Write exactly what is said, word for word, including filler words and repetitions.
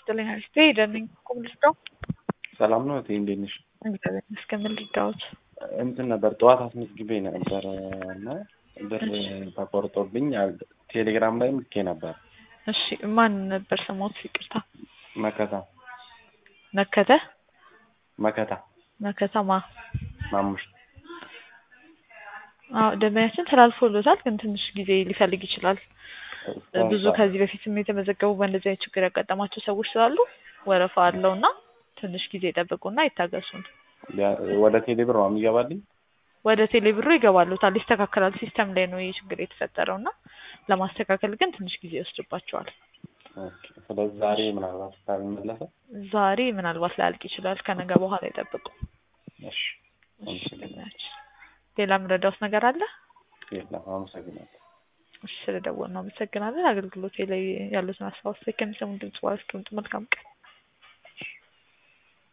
ይስጥልኝ አሪፍ ሄደልኝ ኮምልስታው ሰላም ነው እቴ እንዴት ነሽ? እግዚአብሔር ይመስገን። ምን ልርዳዎት? እንትን ነበር ጠዋት አስመዝግቤ ነበር እና ብር ተቆርጦብኝ ቴሌግራም ላይ ልኬ ነበር። እሺ ማን ነበር ስሞት? ይቅርታ መከታ መከተ መከታ መከታማ ማሙሽ። አዎ ደንበኛችን ተላልፎሎታል፣ ግን ትንሽ ጊዜ ሊፈልግ ይችላል። ብዙ ከዚህ በፊትም የተመዘገቡ በእንደዚህ አይነት ችግር ያጋጠማቸው ሰዎች ስላሉ ወረፋ አለውና ትንሽ ጊዜ ይጠብቁና ይታገሱን። ወደ ቴሌ ብር ነው የሚገባልኝ? ወደ ቴሌ ብሩ ይገባሉታል፣ ይስተካከላል። ሲስተም ላይ ነው ይሄ ችግር የተፈጠረውና ለማስተካከል ግን ትንሽ ጊዜ ይወስድባቸዋል። ኦኬ። ስለዚህ ዛሬ ምናልባት ካልመለሰ ዛሬ ምናልባት ላያልቅ ይችላል። ከነገ በኋላ ይጠብቁ። እሺ። ሌላ ምረዳውስ ነገር አለ? የለም። አመሰግናለሁ። እሺ ስለደወልን ነው አመሰግናለን። አገልግሎት ላይ ያሉትን አስተያየት ከሚሰሙ ድምጽ ዋስ መልካም ቀን